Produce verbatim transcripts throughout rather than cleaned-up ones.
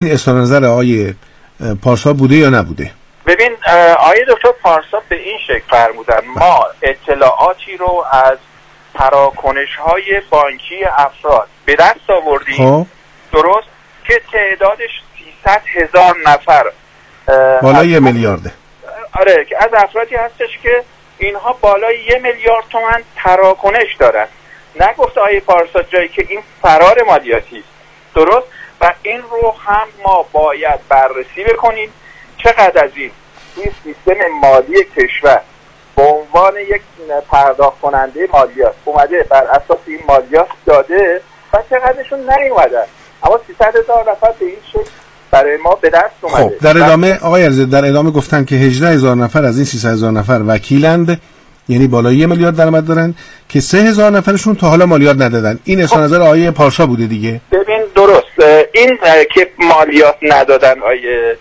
اظهار نظر آقای پارسا بوده یا نبوده؟ ببین آقای دکتر پارسا به این شکل فرمودن ما اطلاعاتی رو از تراکنش‌های بانکی افراد به دست آوردیم خب درست که تعدادش سیصد هزار نفر بالای یه میلیارده. آره که از افرادی هستش که اینها بالای یه میلیارد تومان تراکنش دارن. نگفت آقای پارسا جایی که این فرار مالیاتی است، درست؟ و این رو هم ما باید بررسی بکنیم چقدر از این این سیستم مالی کشور به عنوان یک پرداخت کننده مالیات اومده بر اساس این مالیات داده و چقدرشون نیومدن. اما سیصد هزار نفر به این شکل برای ما به دست اومده. خب در ادامه آقای عرضه در ادامه گفتن که هجده هزار نفر از این سیصد هزار نفر وکیلند، یعنی بالای یه میلیارد درآمد دارن که سه هزار نفرشون تا حالا مالیات ندادن. این اظهار نظر آقای پارسا بوده دیگه. ببین درست این که مالیات ندادن آقای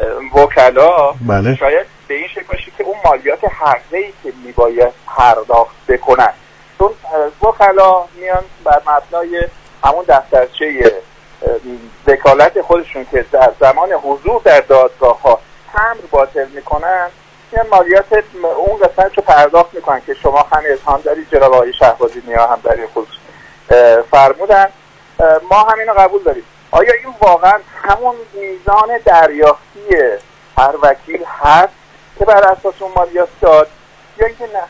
وکلا بله. شاید به این شکل باشه که اون مالیات حقیقی که میباید پرداخت بکنن، چون وکلا میان بر مبنای همون دفترچه وکالت خودشون که در زمان حضور در دادگاه ها تمر باطل میکنن میان مالیات اون قسمت رو پرداخت میکنن که شما هم اذهان دارید جناب آقای شهبازی نیا هم در این خصوص فرمودن. ما همینو قبول داریم. آیا این واقعا همون میزان دریافتی هر وکیل هست که بر اساس اون مالیات داد یا اینکه نه؟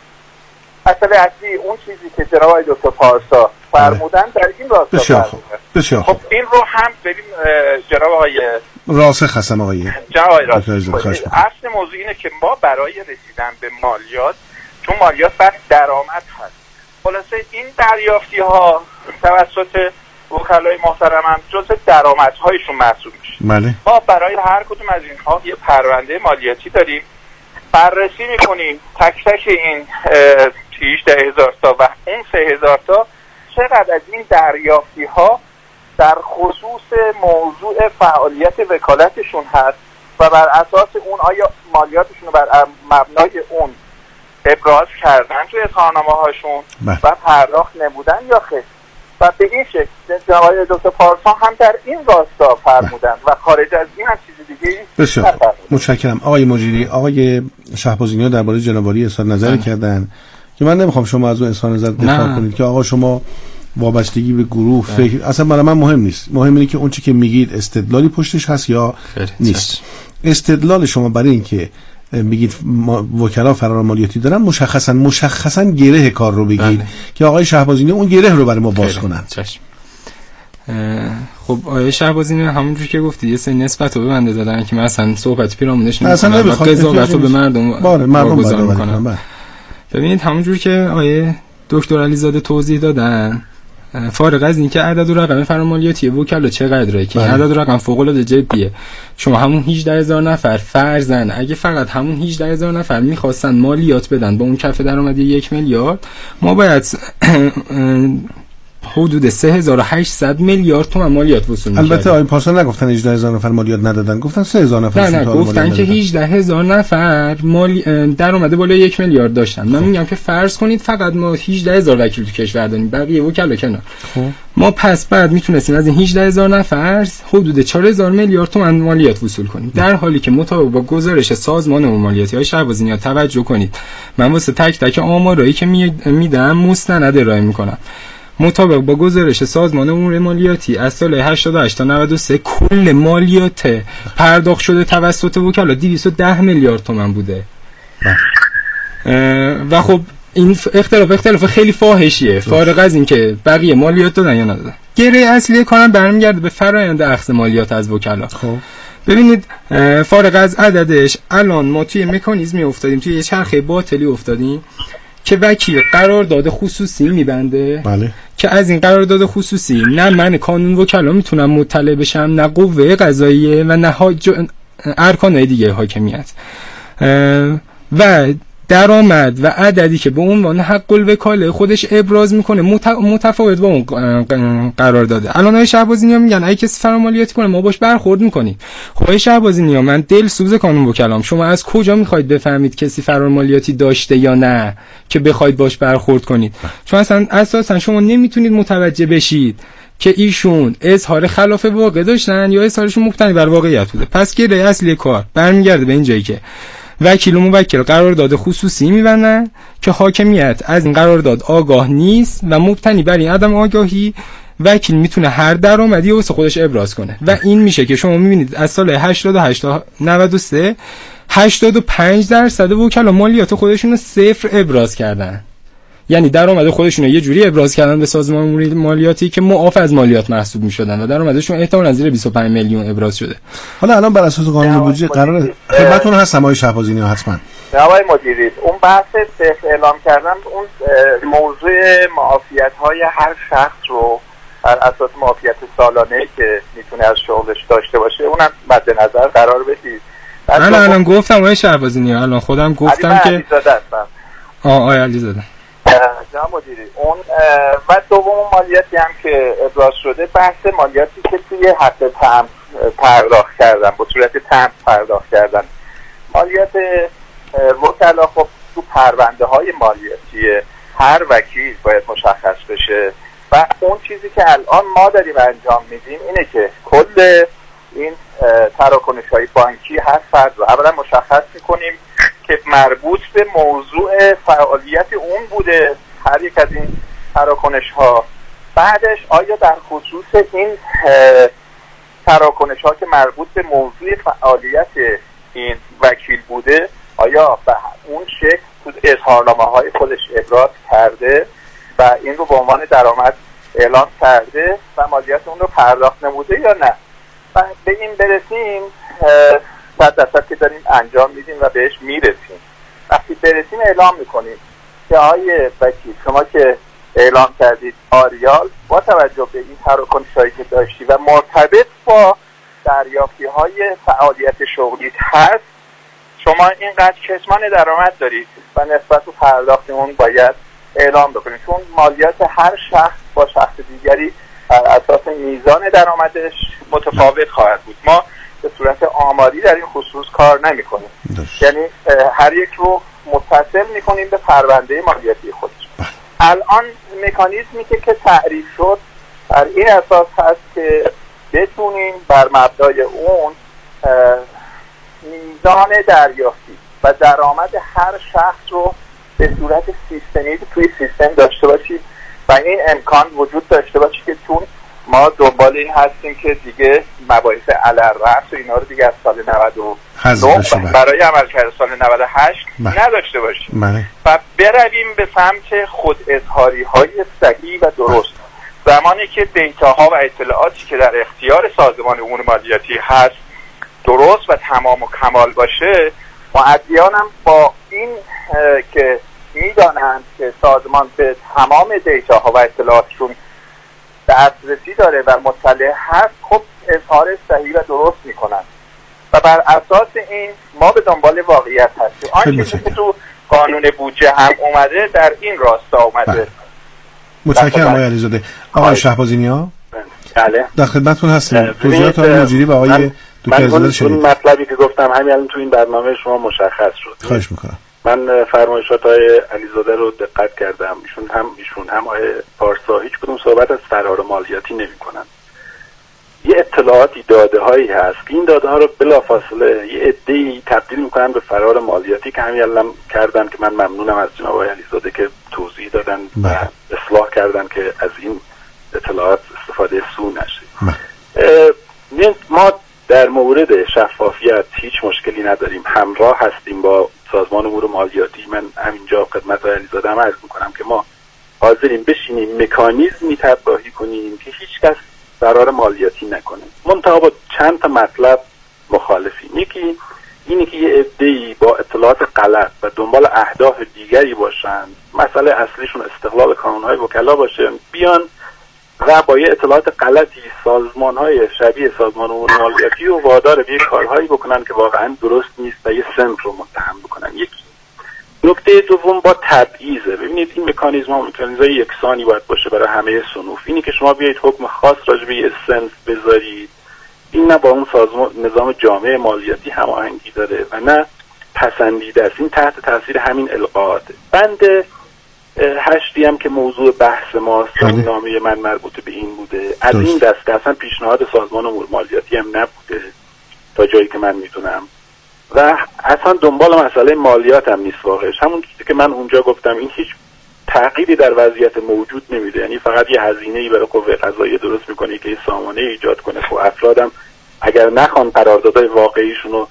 اصلا اصلی اون چیزی که جناب آقای دکتر پارسا فرمودن در این راستا فرمودن. بسیار خب این رو هم ببین جناب آقای راسخ هستم آقای جناب آقای راسخ اصل موضوع اینه که ما برای رسیدن به مالیات، چون مالیات بر درآمد هست، خلاصه این دریافتی ها توسط وکلای محترم هم جزء درآمدهایشون محسوب میشه. بله. ما برای هر کدوم از اینها یه پرونده مالیاتی داریم، بررسی میکنیم تک تک این هجده هزار تا و اون سه هزار تا چقدر از این دریافتی ها در خصوص موضوع فعالیت وکالتشون هست و بر اساس اون آیا مالیاتشون رو بر مبنای اون ابراز کردن توی اظهارنامه هاشون و پرداخت نمودن یا خیر. و به این شکل جناب دکتر پارسا هم در این راستا فرمودن و خارج از این هم چیز دیگه بسیار متشکرم. آقای مجیری، آقای شهبازی نیا درباره جنابعالی اظهار نظر کردن که من نمیخوام شما از اون اظهار نظر دفاع کنید که آقا شما وابستگی به گروه فکر اصلا برای من مهم نیست. مهم اینه که اون چی که میگید استدلالی پشتش هست یا نیست. استدلال شما برای این که بگید وکلا فرار مالیاتی دارن مشخصا مشخصا گره کار رو بگید بله. که آقای شهبازی اون گره رو برای ما باز کنن. چشم. خب آقای شهبازی همونجوری که گفتی یه سری نسبت رو به بنده دادن که من اصلا صحبت پیرامونش نمی‌کنم و قضاوت رو به مردم واگذار می‌کنم. ببینید همونجوری که آقای دکتر علیزاده توضیح دادن، فارغ از این که عدد و رقم فرامالیاتی وکلا چقدره که عدد و رقم فوق العاده جدیه، شما همون هجده هزار نفر فرضاً اگه فقط همون هجده هزار نفر میخواستن مالیات بدن با اون کف درآمدی یک میلیارد، ما باید حدود سه هزار و هشتصد میلیارد تومان مالیات وصول می‌کردیم. البته آقای پارسا نگفتن هجده هزار نفر مالیات ندادن، گفتن سه هزار نفر. نه نه گفتن که هجده هزار نفر مالی درآمد بالای یک میلیارد داشتن. من میگم که فرض کنید فقط ما هجده هزار وکیل تو کشور داریم، بقیه وکلا کنار. خب ما پس بعد میتونستیم از این هجده هزار نفر حدود چهار هزار میلیارد تومان مالیات وصول کنیم، در حالی که مطابق با گزارش سازمان امور مالیاتی های شهبازی نیا توجه کنید، من واسه تک تک آمارایی که میدم مستند ارائه میکنم. مطابق با گزارش سازمان امور مالیاتی از سال هشتاد و هشت تا نود و سه کل مالیات پرداخت شده توسط وکلا دویست و ده میلیارد تومان بوده. و خب این اختلاف اختلاف خیلی فاحشیه، فارغ از این که بقیه مالیات دادن یا ندادن. گره اصلی کارم برمیگرده به فرآیند اخذ مالیات از وکلا. خب ببینید فارغ از عددش الان ما توی مکانیزمی افتادیم، توی یه چرخه باطلی افتادیم که وکیل قرارداد خصوصی میبنده. بله. که از این قرارداد خصوصی نه من کانون وکلا میتونم مطلع بشم، نه قوه قضاییه و نه ارکان دیگه حاکمیت. و درآمد و عددی که به عنوان حق الوکاله خودش ابراز میکنه متفاوت با اون قرار داده. الان های شهبازی نیا میگن اگه کسی فرامالیاتی کنه ما باش برخورد میکنیم. خب های شهبازی نیا، من دل سوز کانون وکلام، شما از کجا میخواید بفهمید کسی فرامالیاتی داشته یا نه که بخواید باش برخورد کنید؟ چون اصلا اساسا شما نمیتونید متوجه بشید که ایشون اظهار خلاف واقع داشتن یا اظهارشون مبتنی بر واقعیت بوده. پس گره اصلی کار برمیگرده به این جایی که وکیل و موکل قرارداد خصوصی می‌بندن که حاکمیت از این قرارداد آگاه نیست و مبتنی بر این عدم آگاهی وکیل میتونه هر درآمدی واسه خودش ابراز کنه و این میشه که شما میبینید از سال هشتاد و هشت تا نود و سه هشتاد و پنج درصد وکلا مالیات خودشون رو صفر ابراز کردن. یعنی درآمد خودشون رو یه جوری ابراز کردن به سازمان مالیاتی که معاف از مالیات محسوب میشدن و درآمدشون احتمالاً زیر بیست و پنج میلیون ابراز شده. حالا الان بر اساس قانون بودجه قرار خدمتتون هستم آقای شهبازی نیا حتما. آقای مدیری اون بحث صفر اعلام کردن اون موضوع معافیت‌های هر شخص رو بر اساس معافیت سالانه که میتونه از شغلش داشته باشه اونم مد نظر قرار بدید. من الان گفتم آقای شهبازی نیا الان خودم گفتم که آه آقای علیزاده جناب مدیری اون و دوم مالیاتی هم که ابراز شده بحث مالیاتی که توی حق تمام پرداخت کردن به صورت تمام پرداخت کردن مالیات وکلا خب تو پرونده های مالیاتی هر وکیل باید مشخص بشه و اون چیزی که الان ما داریم انجام میدیم اینه که کل این تراکنش های بانکی هر فرد رو اولا مشخص میکنیم که مربوط به موضوع فعالیت اون بوده هر یک از این تراکنش ها. بعدش آیا در خصوص این تراکنش ها که مربوط به موضوع فعالیت این وکیل بوده آیا به اون شکل تو اظهارنامه های خودش ابراز کرده و این رو به عنوان درآمد اعلام کرده و مالیات اون رو پرداخت نموده یا نه. و به این برسیم صد درصد که داریم انجام میدیم و بهش میرسیم. وقتی برسیم اعلام میکنیم که آقای وکیل شما که اعلام کردید آریال با توجه به این تراکنش‌هایی که داشتی و مرتبط با دریافتی های فعالیت شغلیت هست شما اینقدر کتمان درآمد دارید و نسبت به پرداخت اون باید اعلام بکنید، چون مالیات هر شخص با شخص دیگری اساس میزان درآمدش متفاوت خواهد بود. ما به صورت آماری در این خصوص کار نمی کنیم، یعنی هر یک رو متصل می کنیم به پرونده مالیاتی خودش. الان مکانیزمی که که تعریف شد بر این اساس هست که بتونیم بر مبنای اون میزان دریافتی و درآمد هر شخص رو به صورت سیستمی توی سیستم داشته باشید و این امکان وجود داشته باشه که چون ما دنبال این هستیم که دیگه مباحث علالرأس و اینا رو دیگه از سال نود و نه برای عملکرد سال نود و هشت نداشته باشیم بله. و برویم به سمت خود اظهاری های صحیح و درست. زمانی که دیتاها و اطلاعاتی که در اختیار سازمان امور مالیاتی هست درست و تمام و کمال باشه، مؤدیان هم با این که میدانند که سازمان به تمام دیتاها و اطلاعاتشون دسترسی داره و مطلع هست، خب اظهار صحیح و درست میکنن و بر اساس این ما به دنبال واقعیت هستیم. آن چیزی که تو قانون بودجه هم اومده در این راستا اومده. متشکرم آقای علیزاده. آقای شهبازی نیا بله در خدمتتون هستیم. توضیحات آقای مجیری و آقای دکتر علیزاده شنید. من مطلبی که گفتم همین الان تو این برنامه شما مشخص شد. خواهش میکنم. من فرمایشات های علیزاده رو دقت کردم. ایشون هم ایشون هم آقای پارسا هیچ کدوم صحبت از فرار مالیاتی نمی‌کنن. یه اطلاعاتی داده هایی هست، این داده ها رو بلافاصله یه عده‌ای تبدیل میکنن به فرار مالیاتی که همین الان کردن که من ممنونم از جناب آقای علیزاده که توضیح دادن و اصلاح کردن که از این اطلاعات استفاده سو نشه. ما در مورد شفافیت هیچ مشکلی نداریم، همراه هستیم با سازمان امور مالیاتی. من همینجا خدمت آقای علیزاده هم عرض میکنم که ما حاضریم بشینیم مکانیزمی طراحی کنیم که هیچ کس فرار مالیاتی نکنه. منتها با چند تا مطلب مخالفیم. یکی اینی که یه عده‌ای با اطلاعات غلط و دنبال اهداف دیگری باشن، مسئله اصلیشون استقلال کانون‌های وکلا باشه، بیان و با یه اطلاعات غلطی سازمان‌های شبیه سازمان امور مالیاتی و وادار به کارهایی بکنن که واقعا درست نیست و یه صنف رو متهم بکنن. یکی نکته دوم با تبعیضه. ببینید این مکانیزم ها مکانیزم یکسانی باید باشه برای همه صنوف. اینی که شما بیایید حکم خاص راجع به یه صنف بذارید، این نه با اون سازمان نظام جامعه مالیاتی هماهنگی داره و نه پسندیده است. این تحت تاثیر همین القاءات. بند هشتی هم که موضوع بحث ماست، نامه من مربوط به این بوده. از این دسته اصلا پیشنهاد سازمان امور مالیاتی هم نبوده تا جایی که من میدونم و اصلا دنبال مسئله مالیات هم نیست واقعش. همون چیزی که من اونجا گفتم، این هیچ تغییری در وضعیت موجود نمیده، یعنی فقط یه هزینه‌ای برای قوه قضاییه درست میکنه که یه سامانه ایجاد کنه. خب افرادم اگر نخوان قراردادهای واقعیشون رو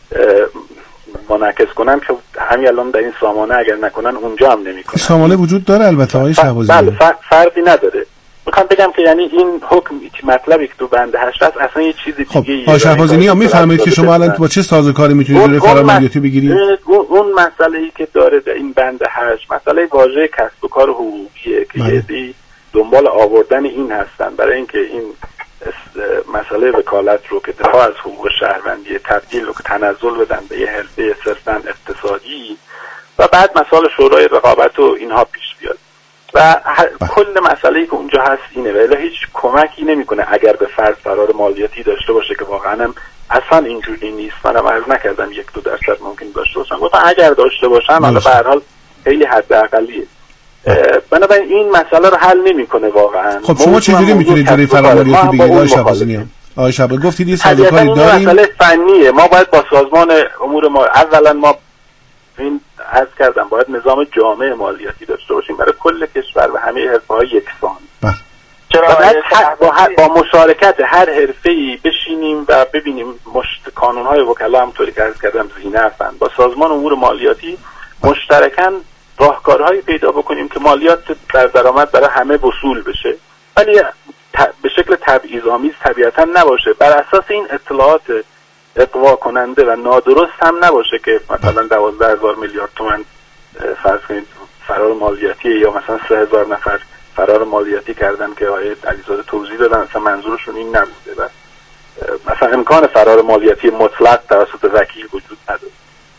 منعکس کنن که همین الان در این سامانه اگر نکنن اونجا هم نمیکنن. سامانه وجود داره البته آقای شهبازی. بله فرقی نداره. میخوام بگم که یعنی این حکم مطلبی که تو بند هشت هست اصلا یه چیز دیگه. خب آقای شهبازی ها میفهمید که شما الان با چه سازوکاری میتونید جلوی فرار مالیاتی بگیرید؟ اون مسئله‌ای که داره در این بند هشت مسئله واژه کسب و کار حقوقیه که یه دی دنبال آوردن این هستن برای اینکه این مسئله وکالت رو که دفاع از حقوق شهروندی تبدیل رو که تنزل بدن به یه حرفه صرفاً اقتصادی و بعد مسائل شورای رقابت و اینها پیش بیاد و کل مسئله‌ای که اونجا هست اینه. ولی هیچ کمکی نمیکنه اگر به فرض فرار مالیاتی داشته باشه که واقعاً هم اصلا اینجوری نیست. منم عرض نکردم یک دو درصد ممکن داشته باشن، گفتم اگر داشته باشن حالا به هر حال خیلی حداقلیه. بنابراین این مسئله رو حل نمیکنه واقعا. خب شما چجوری میتونید جلوی فرار مالیاتی بگیرید آقای شهبازی؟ آقای شهبازی گفتید یه سازوکاری داریم. مسئله فنیه، ما باید با سازمان امور ما اولا ما این عرض کردم باید نظام جامع مالیاتی داشته باشیم برای کل کشور و همه حرفه‌های یکسان. بله. چرا با, با مشارکت هر حرفه‌ای بشینیم و ببینیم مشت کانون‌های وکلا همونطوری که عرض کردم زینفن با سازمان امور مالیاتی مشترکاً راهکارهایی پیدا بکنیم که مالیات در درآمد برای همه وصول بشه، ولی به شکل تبعیض‌آمیز طبیعتاً نباشه، بر اساس این اطلاعات اقوا کننده و نادرست هم نباشه که مثلا دوازده هزار میلیارد تومان فرض کنید فرار مالیاتی یا مثلا سه هزار نفر فرار مالیاتی کردن که آقای علیزاده توضیح دادن اصلا منظورشون این نبوده و مثلا امکان فرار مالیاتی مطلق توسط وکیل وجود نداره.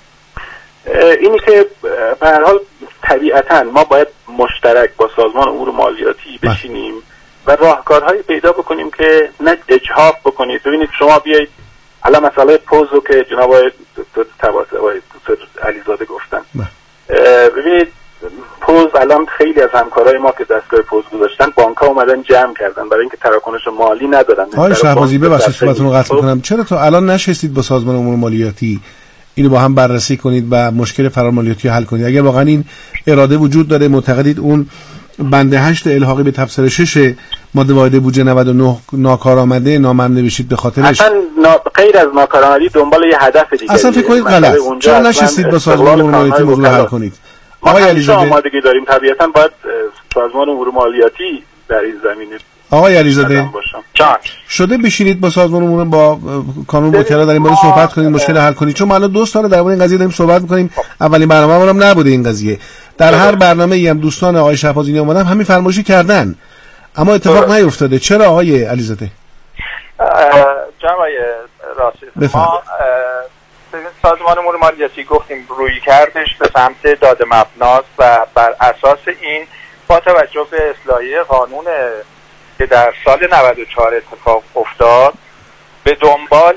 اینی که به هر حال طبیعتاً ما باید مشترک با سازمان امور مالیاتی بشینیم و راهکارهایی پیدا بکنیم که نه اجحاف بکنید. ببینید شما بیایید الان مسئله پوزو که جناب آقای دکتر علیزاده گفتن، ببینید پوز الان خیلی از همکارای ما که دستگاه پوز گذاشتن بانک‌ها اومدن جمع کردن برای اینکه تراکنش مالی ندارن. آقای شهبازی ببخشید صحبتتون رو قطع کنم، چرا تو الان نشستید با سازمان امور مالیاتی اینو با هم بررسی کنید و مشکل فرار مالیاتی حل کنید؟ اگر واقعا این اراده وجود داره، معتقدید اون بند هشت الحاقی به تبصره شش ماده واحد بودجه نود و نه ناکارآمده ناممنوع بشید به خاطرش؟ اصلا نا... غیر از ناکارآمدی دنبال یه هدف دیگه اصلا فکر کنید غلط. چرا نشستید با سازمان امور مالیاتی موضوع حل کنید؟ آقای علیزاده آمادگی داریم، طبیعتا باید سازمان امور مالیاتی در این زمینه. آقای علیزاده شده بشینید با سازمان امور با کانون وکلا در این باره صحبت کنید، مشکل حل کنید؟ چون ما الان دو سال درباره این قضیه داریم صحبت می‌کنیم. اولین برنامه‌مون هم نبوده این قضیه. در هر برنامه‌ای هم دوستان آقای شهبازی اومدن همین فرمایشی کردن اما اتفاق نیفتاده. چرا آقای علیزاده؟ جناب آقای راستی، ما سازمان امور مالیاتی گفتیم روی کردش به سمت داده مبناست و بر اساس این با توجه به اصلاحیه قانون که در سال نود و چهار اتفاق افتاد به دنبال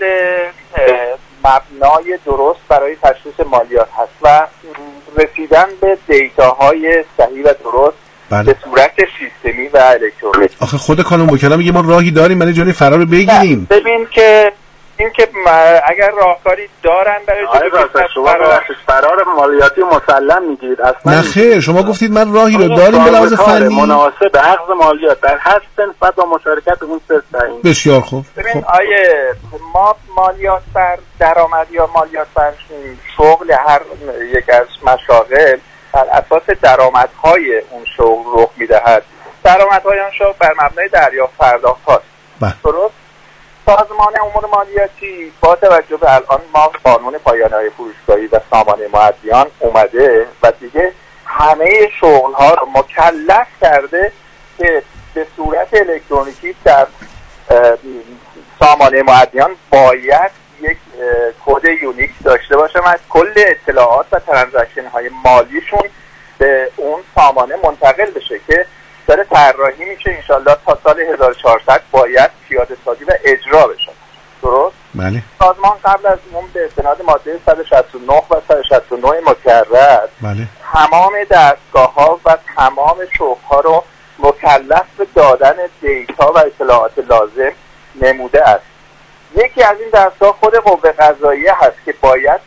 مبنای درست برای تشخیص مالیات هست و رسیدن به دیتاهای صحیح و درست بله. به صورت سیستمی و الکترونیکی. آخه خود کانون وکلا میگه ما راهی داریم برای جلوی فرار رو بگیریم. ببین که این که اگر راهکاری دارن برای جلوی فرار فرار مالیاتی مسلم میگید اصلا نه خیر، شما گفتید من راهی رو داریم به لحاظ فنی مناسب به عقد مالیات در هر صنف با مشارکت اون سه تعیین. بسیار خوب. ببین خب. آیه ما مالیات بر درآمد یا مالیات بر شغل هر یک از مشاغل بر اساس درآمدهای اون شغل رخ میدهد. درآمدهای آن شغل بر مبنای دریافت پرداخت هاست. درست؟ سازمان امور مالیاتی با توجه به الان ما قانون پایانه‌های فروشگاهی و سامانه مؤدیان اومده و دیگه همه شغل ها رو مکلف کرده که به صورت الکترونیکی در سامانه مؤدیان باید یک کد یونیک داشته باشه و کل اطلاعات و ترانزکشن های مالیشون به اون سامانه منتقل بشه که داره طراحی میشه انشالله تا سال هزار و چهارصد باید پیاده سازی و اجرا بشه. درست؟ بله. سازمان قبل از اون به استناد ماده صد و شصت و نه و صد و شصت و نه مکرر بله. تمام دستگاه‌ها و تمام شغل‌ها رو مکلف به دادن دیتا و اطلاعات لازم نموده است. یکی از این دستگاه خود قوه قضاییه هست که باید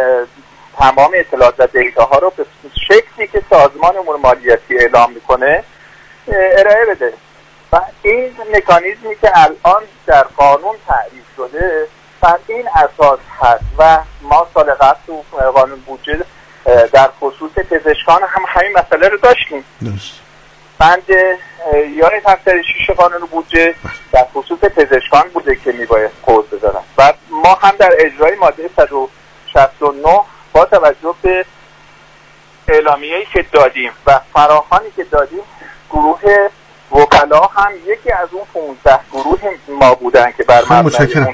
تمام اطلاعات و دیتاها رو به شکلی که سازمان امور مالیاتی اعلام میکنه ارائه بده و این مکانیزمی که الان در قانون تعریف شده بر این اساس هست و ما سال قبل تو قانون بودجه در خصوص پزشکان هم همین مسئله رو داشتیم. درست. بند یا تفتر شیش قانون بودجه در خصوص پزشکان بوده که میباید قول بذارن و ما هم در اجرای ماده صد و شصت و نه با توجه به اعلامیه‌ای که دادیم و فراخوانی که دادیم گروه وکلا هم یکی از اون پانزده گروه ما بودن که بر مبنای اون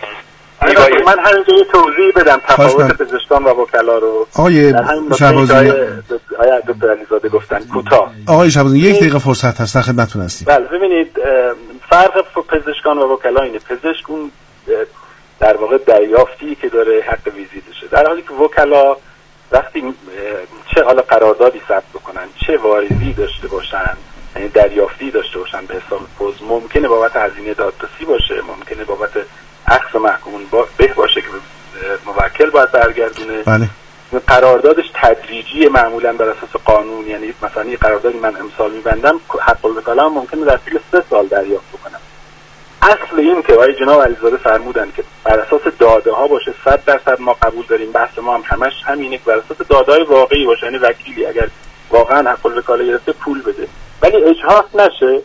من همینجا یه توضیح بدم تفاوت پزشکان و وکلا رو. آقای شهبازی آیا دکتر علیزاده گفتن کوتاه. آقای شهبازی یک دقیقه فرصت هست، در خدمتتون هستیم. بله ببینید فرق پزشکان و وکلا اینه. پزشک اون در واقع دریافتی که داره حق ویزیتشه، در حالی که وکلا وقتی چه حالا قراردادی ثبت بکنن چه واردی داشته باشن، یعنی دریافتی داشته باشن به حساب پوز، ممکنه بابت هزینه دادرسی باشه، ممکنه بابت اخذ محکومون با به باشه که موکل باید برگردونه. بله. قراردادش تدریجی معمولا بر اساس قانون، یعنی مثلا یه قراردادی من امسال میبندم حق الوکالا ممکنه در طول سه سال دریافت بکنم. اصل این که آقای جناب علیزاده فرمودن که بر اساس داده ها باشه صد درصد ما قبول داریم، بحث ما هم همش همینه که بر اساس داده های واقعی باشه، یعنی وکیلی اگر واقعا حق الوکالا گرفته پول بده ولی اجهاض نشه.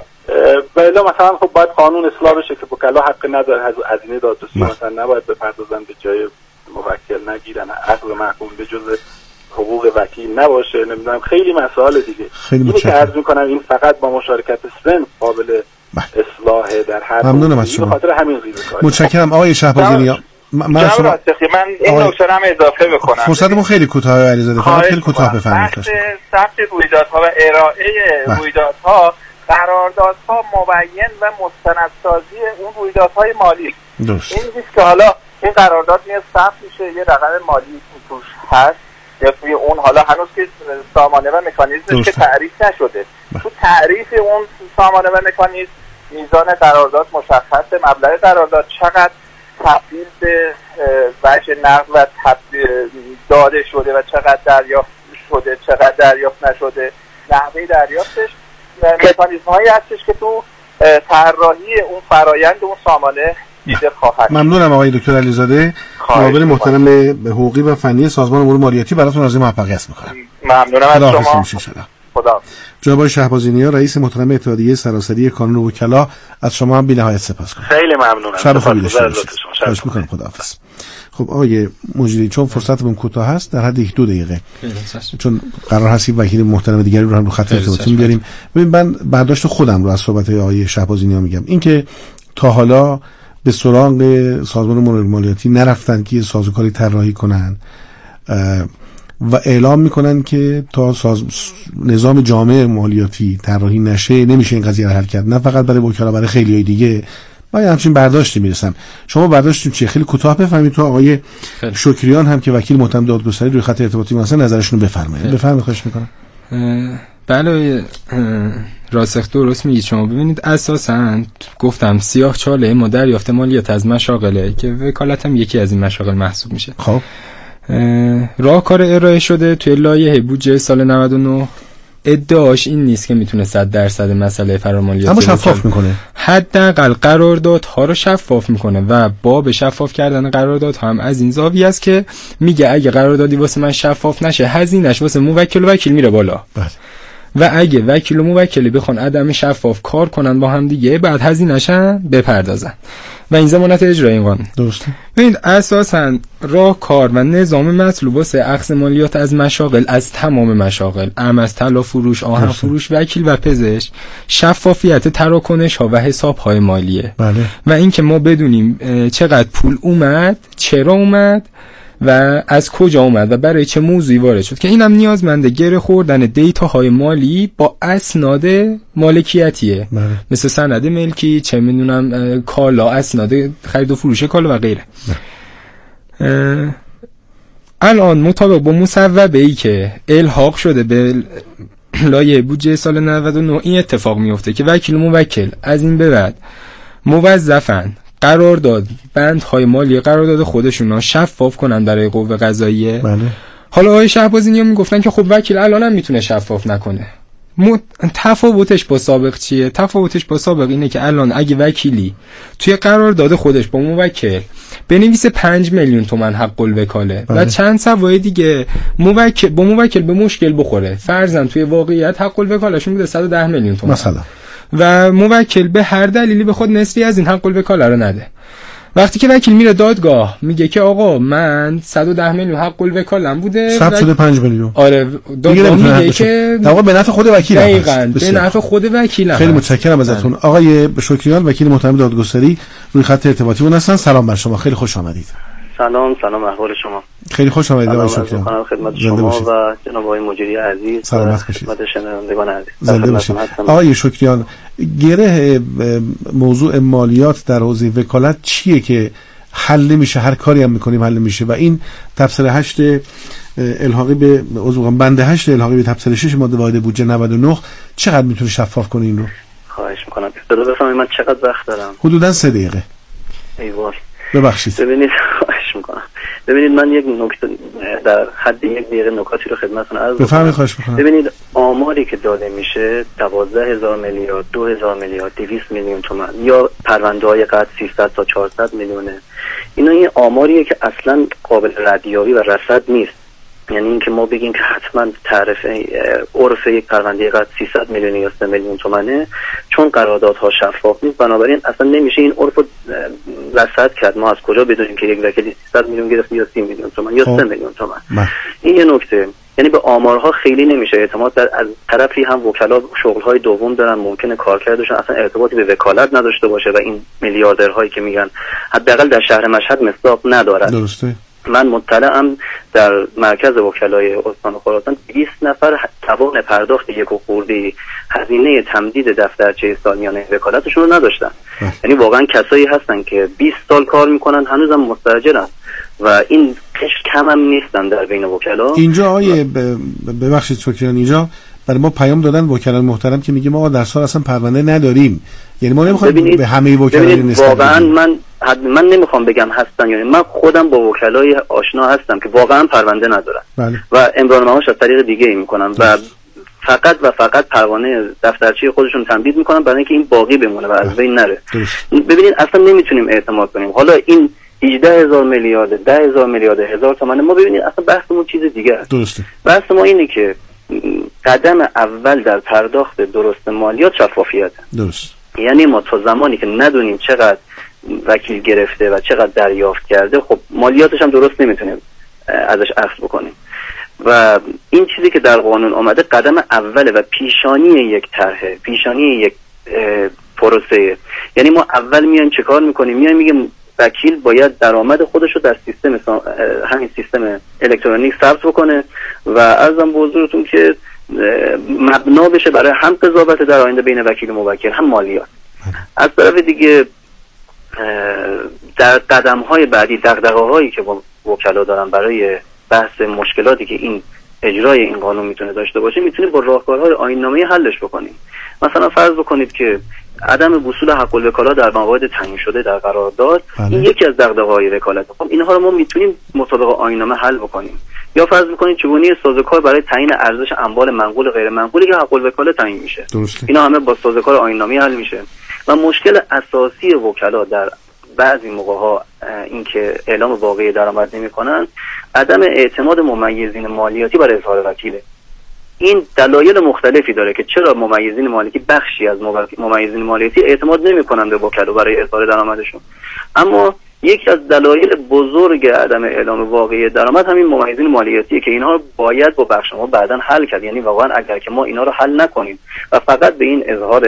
و الا مثلا خب باید قانون اصلاح بشه که وکلا حق نداره از هزینه دادرسی مثلا نباید بپردازن به جای موکل، نگیرن عقد محکوم به جز حقوق وکیل نباشه، نمیدونم خیلی مسائل دیگه. اینی که عرض میکنم این فقط با مشارکت سن قابل اصلاح در هر ممنونم از شما. به خاطر همین ریزکاری. متشکرم آقای شهبازی نیا. من شما من این نکته هم اضافه بکنم. فرصتمون خیلی کوتاه علیزاده، فقط خیلی کوتاه بفرمایید. بحث ثبت رویدادها و ارائه رویدادها، قراردادها مبین و مستندسازی اون رویدادهای مالی. درست. این نیست که حالا این قرارداد میاد ثبت میشه یه رقم مالی توش هست یا توی اون حالا هنوز که سامانه و مکانیزمش که تعریف نشده. بله. تو تعریف اون سامانه و مکانیزم میزان قرارداد مشخصه، مبلغ قرارداد چقدر تبدیل به وجه نقد و داده شده و چقدر دریافت شده، چقدر دریافت نشده، نحوه دریافتش، مکانیزم هایی هستش که تو طراحی اون فرایند اون سامانه دیده خواهد. ممنونم آقای دکتر علیزاده، معاون محترم به حقوقی و فنی سازمان امور مالیاتی، براتون آرزوی موفقیت میکنم. ممنونم از شما. خدا. جناب آقای شهبازی نیا، رئیس محترم اتحادیه سراسری کانون وکلا، از شما هم بی‌نهایت سپاسگزارم. خیلی ممنونم. شب خوبی داشته باشید. خواهش می‌کنم. خداحافظ. خب آقای مجری، چون فرصتمون کوتاه هست در حد یک دو دقیقه، چون قرار هست وکیل محترم دیگری رو هم رو خط ارتباطی بیاریم. ببین من برداشت خودم رو از صحبت آقای شهبازی نیا میگم، اینکه تا حالا به سراغ سازمان امور مالیاتی نرفتن که سازوکاری طراحی کنن و اعلام میکنن که تا ساز... نظام جامع مالیاتی طراحی نشه نمیشه این قضیه رو حل کرد، نه فقط برای وکلا، برای خیلیای دیگه. من همچین برداشتی میرسم. شما برداشتتون چیه؟ خیلی کوتاه بفرمایید. تو آقای خیلی. شکریان هم که وکیل محترم دادگستری روی خط ارتباطی مثلا نظرشون رو بفرمایید. بفرمایید خواهش میکنم. بله راسخ درست میگید شما. ببینید اساساً گفتم سیاه چاله ما دریافت مالیات از مشاغله که وکالت هم یکی از این مشاغل محسوب میشه. خب راهکار ارائه شده توی لایحه بودجه سال نود و نه ادعاش این نیست که میتونه صد درصد مسئله فرامالیاتی اما شفاف میکنه، حداقل قراردادها رو شفاف میکنه و باب شفاف کردن قراردادها هم از این زاویه است که میگه اگه قراردادی واسه من شفاف نشه هزینه‌اش واسه موکل و وکیل میره بالا. بله. و اگه وکیل و موکلی بخوان عدم شفاف کار کنن با هم دیگه بعد هزینه‌اش هم بپردازن و این ضمانت اجرای این قانون. درسته. ببینید اساساً راهکار و نظام مطلوب واسه اخذ مالیات از مشاغل از تمام مشاغل، ام از طلا فروش، آهن فروش، وکیل و پزشک، شفافیت تراکنش ها و حساب های مالیه. بله. و اینکه ما بدونیم چقدر پول اومد، چرا اومد و از کجا اومد و برای چه موضوعی وارد شد، که اینم نیازمنده گره خوردن دیتاهای مالی با اسناد مالکیتیه. بله. مثل سند ملکی، چه میدونم کالا، اسناد خرید و فروش کالا و غیره. الان مطابق با مصوبه ای که الحاق شده به لایحه بودجه سال نود و نه این اتفاق میفته که وکیل و موکل از این به بعد موظفن قرارداد بندهای مالی قرارداد خودشون رو شفاف کنن برای قوه قضاییه. بله. حالا آقای شهبازی میگفتن که خب وکیل الانم میتونه شفاف نکنه. م... تفاوتش با سابق چیه؟ تفاوتش با سابق اینه که الان اگه وکیلی توی قرارداد خودش با موکل بنویسه پنج میلیون تومان حق الوکاله و چند سوای دیگه موکل با موکل به مشکل بخوره، فرضاً توی واقعیت حق الوکالهشون بوده صد و ده میلیون تومان مثلا، و موکل به هر دلیلی به خود نصفی از این حق الوکاله رو نده. وقتی که وکیل میره دادگاه میگه که آقا من صد و ده میلیون حق الوکاله‌ام بوده، ثبت شده پنج میلیون. آره دادگاه میگه که آقا به نفع خود وکیل، دقیقاً به نفع خود وکیل. خیلی متشکرم ازتون آقای شکریان، وکیل محترم دادگستری روی خط ارتباطیمون هستن. سلام بر شما، خیلی خوش آمدید. سلام سلام، احوال شما؟ خیلی خوش آمدید آقای شکریان. خدمت شما و جناب آقای مجری عزیز، سلامت باشید. خدمت شنوندگان عزیز، زنده باشید. آقای شکریان، گره موضوع مالیات در حوزه وکالت چیه که حل نمیشه؟ هر کاری هم میکنیم حل نمیشه و این تفسیر هشت الحاقی به عضو بند هشت الحاقی به تفسیر شش ماده واحد بودجه نود و نه چقدر میتونه شفاف کنه این رو؟ خواهش میکنم. درود بفرمایید. من چقدر وقت دارم؟ حدوداً سه دقیقه. ایوال. ببخشید. ببینید، خواهش میکنم. ببینید من یک نکته در حد یک دقیقه نکاتی رو خدمتتون عرض بفرمایید. خواهش میکنم. ببینید آماری که داده میشه دوازده هزار میلیارد، دو هزار میلیارد، دویست میلیون تومان یا پرونده‌های قد سیصد تا چهارصد میلیونه، اینا این آماریه که اصلا قابل ردیابی و رصد نیست. یعنی اینکه ما بگیم که حتما تعرفه عرف یک پرونده قد سیصد میلیون یا سه میلیون تومانه، چون قراردادها شفاف نیست بنابراین اصلا نمیشه این عرف رو رصد کرد. ما از کجا بدونیم که یک وکیل سیصد میلیون گرفت یا سی میلیون تومان یا سه میلیون تومان؟ این یه نکته. یعنی به آمارها خیلی نمیشه اعتماد. در از طرفی هم وکلا شغل‌های دوم دارن، ممکنه کارکردشون اصلا ارتباطی به وکالت نداشته باشه و این میلیاردرهایی که میگن حداقل در شهر مشهد مصداق ندارن. درسته. من مطلعم در مرکز وکلای استان خراسان بیست نفر توان پرداخت یک و خورده هزینه تمدید دفترچه سالیانه وکالتشون رو نداشتن. یعنی واقعا کسایی هستن که بیست سال کار میکنن هنوزم مستاجرن و این قشر کم هم نیستن در بین وکلا. اینجا آیه ببخشید شکریان، اینجا برای ما پیام دادن وکلای محترم که میگه ما در سال اصلا پرونده نداریم. یعنی ما نمیخوایم به همه وکلا نسبت واقعا من من نمیخوام بگم هستن، یعنی من خودم با وکلای آشنا هستم که واقعا پرونده ندارن. بله. و امرار معاش از طریق دیگه ای میکنن و فقط و فقط پروانه دفترچه خودشون تمدید میکنن برای اینکه این باقی بمونه و از بین نره. ببینید اصلا نمیتونیم اعتماد کنیم. حالا این هجده هزار میلیارد، ده هزار میلیارد، هزار تومان، ما ببینید اصلا بحثمون چیز دیگه است. درسته. بحث ما اینه که قدم اول در پرداخت درست مالیات شفافیت. درست. یعنی ما تا زمانی که ندونیم چقدر وکیل گرفته و چقدر دریافت کرده، خب مالیاتش هم درست نمیتونیم ازش اخذ بکنیم. و این چیزی که در قانون آمده قدم اوله و پیشانی یک طرحه، پیشانی یک پروسه. یعنی ما اول میایم چه کار میکنیم؟ میایم میگیم وکیل باید درآمد خودش رو در سیستم همین سیستم الکترونیک ثبت بکنه و عرضم به حضورتون که مبنا بشه برای هم قضاوت در آینده بین وکیل و موکل، هم مالیات. از طرف دیگه در قدم‌های بعدی دغدغه‌هایی که با وکلا دارن برای بحث مشکلاتی که این اجرای این قانون میتونه داشته باشه، میتونیم با راهکارهای آیین‌نامه‌ای حلش بکنیم. مثلا فرض بکنید که عدم وصول حق الوکاله در موارد تعیین شده در قرارداد، این یکی از دغدغه‌های وکالت. خب اینها رو ما میتونیم مطابق آیین‌نامه حل بکنیم. یا فرض بکنید چگونگی سازوکار برای تعیین ارزش اموال منقول و غیر منقولی که حق الوکاله تعیین میشه. اینا همه با سازوکار آیین‌نامه‌ای حل میشه. و مشکل اساسی وکلا در بعضی موقع‌ها این که اعلام واقعی درآمد نمی‌کنن، عدم اعتماد ممیزین مالیاتی برای اظهار وکیله. این دلایل مختلفی داره که چرا ممیزین مالیاتی، بخشی از ممیزین مالیاتی اعتماد نمی‌کنند به وکلا برای اظهار درآمدشون. اما یکی از دلایل بزرگ عدم اعلام واقعی درآمد همین ممیزین مالیاتیه که اینها باید با بخش ما بعداً حل کرد. یعنی واقعاً اگر که ما اینا رو حل نکنیم و فقط به این اظهار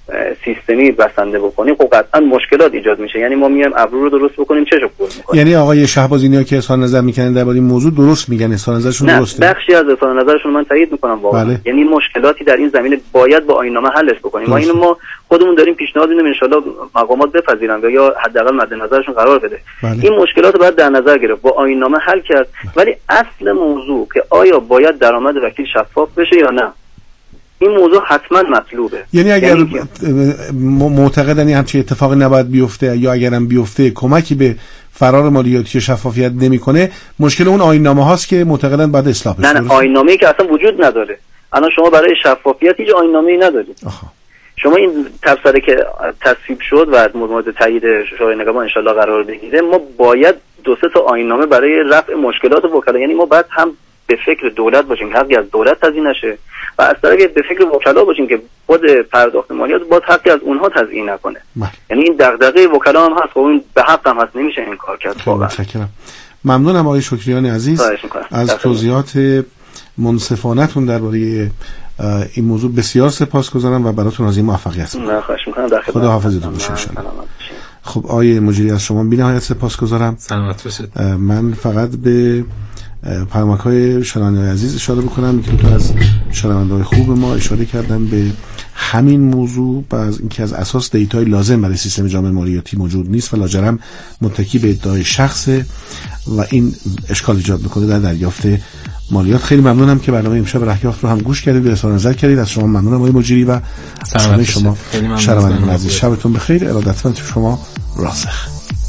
سیستمی بسنده بکنیم خب قطعا مشکلات ایجاد میشه. یعنی ما میایم ابرو رو درست بکنیم چشم پر میکنیم. یعنی آقای شهبازی نیا که اظهار نظر میکنن درباره این موضوع درست میگن، اظهار نظرشون درسته؟ نه بخشی از اظهار نظرشون من تایید میکنم واقعا. بله. یعنی مشکلاتی در این زمینه باید با آیین‌نامه حلش بکنیم. ما اینو ما خودمون داریم پیشنهاد میدیم ان شاءالله مقامات بپذیرن یا حداقل مد نظرشون قرار بده. بله. این مشکلات رو باید در نظر گرفت، با آیین‌نامه حل کرد. بله. ولی اصل موضوع که آیا باید درآمد وکیل شفاف بشه یا نه، این موضوع حتما مطلوبه. یعنی اگر یعنی معتقدن همچین اتفاقی نباید بیفته یا اگرم بیفته کمکی به فرار مالیاتی شفافیت نمیکنه، مشکل اون آیین‌نامه هاست که معتقدن بعد اصلاح بشه. نه نه آیین‌نامه‌ای که اصلا وجود نداره. الان شما برای شفافیت هیچ آیین‌نامه‌ای ندارید. آها. شما این تفسیری که تصویب شد و مورد تایید شورای نگهبان ان شاءالله قرار بگیره، ما باید دو سه تا آیین‌نامه برای رفع مشکلات وکلا، یعنی ما باید هم به فکر دولت باشیم که حقی از دولت تضیین نشه و از طرفی به فکر وکلا باشیم که خود پرداخت مالیات باید حقی از اونها تضیین نکنه. مح. یعنی این دغدغه وکلا هم هست، خب این به حق هم هست، نمیشه این کار کرد. متشکرم. ممنونم آقای شکریان عزیز از توضیحات منصفانه‌تون درباره این موضوع. بسیار سپاسگزارم و براتون آرزوی موفقیت می‌کنم. خواهش می‌کنم. در خدمت. خدا حافظتون باشه ان شاءالله. خب آقای مجری از شما بی‌نهایت سپاسگزارم. سلامت باشید. من فقط به پیامک‌های شنوندگان عزیز اشاره بکنم که تو از شنوندگان خوب ما اشاره کردن به همین موضوع و از اینکه از اساس دیتای لازم برای سیستم جامع مالیاتی موجود نیست و لاجرم متکی به ادعای شخصه و این اشکال ایجاد میکنه در دریافت مالیات. خیلی ممنونم که برنامه امشب رهیافت رو هم گوش کردید و اظهار نظر کردید. از شما ممنونم آقای مجری و شما شما شنوندگان عزیز. شبتون بخیر. ارادتمند شما راسخ.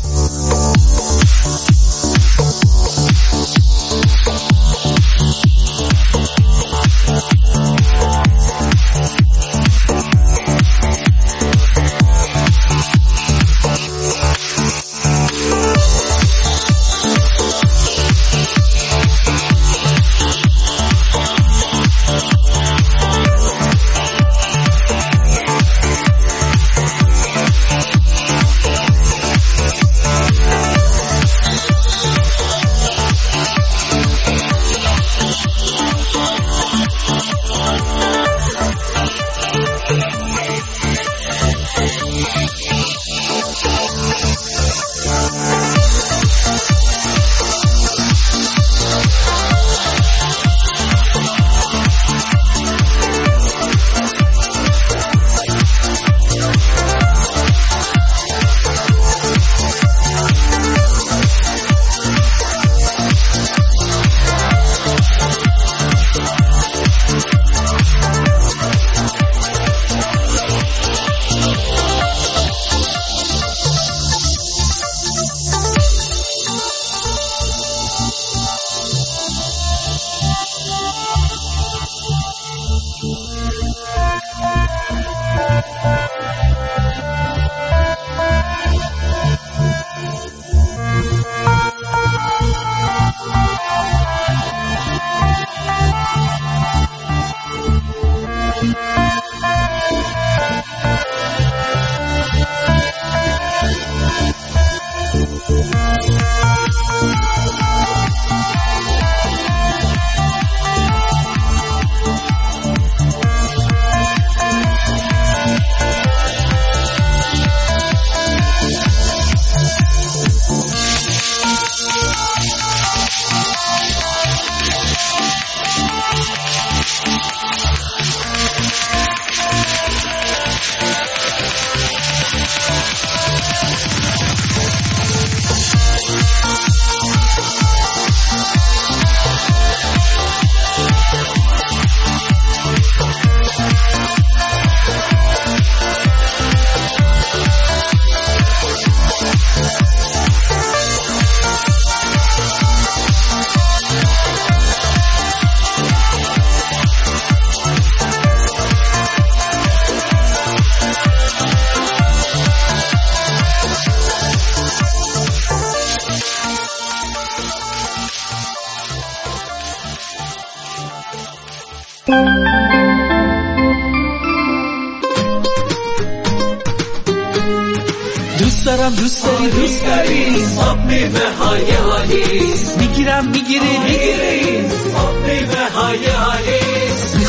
دوست دارم دوست داری دوست داری آب میوه های عالی میگیرم میگیری میگیری آب میوه های عالی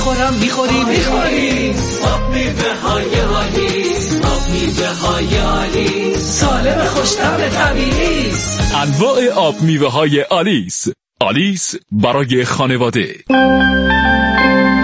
میخورم میخوری میخوری آب میوه های آلیس آب میوه های آلیس سالم خوش‌طعم طبیعی است. انواع آب میوه های آلیس. آلیس برای خانواده.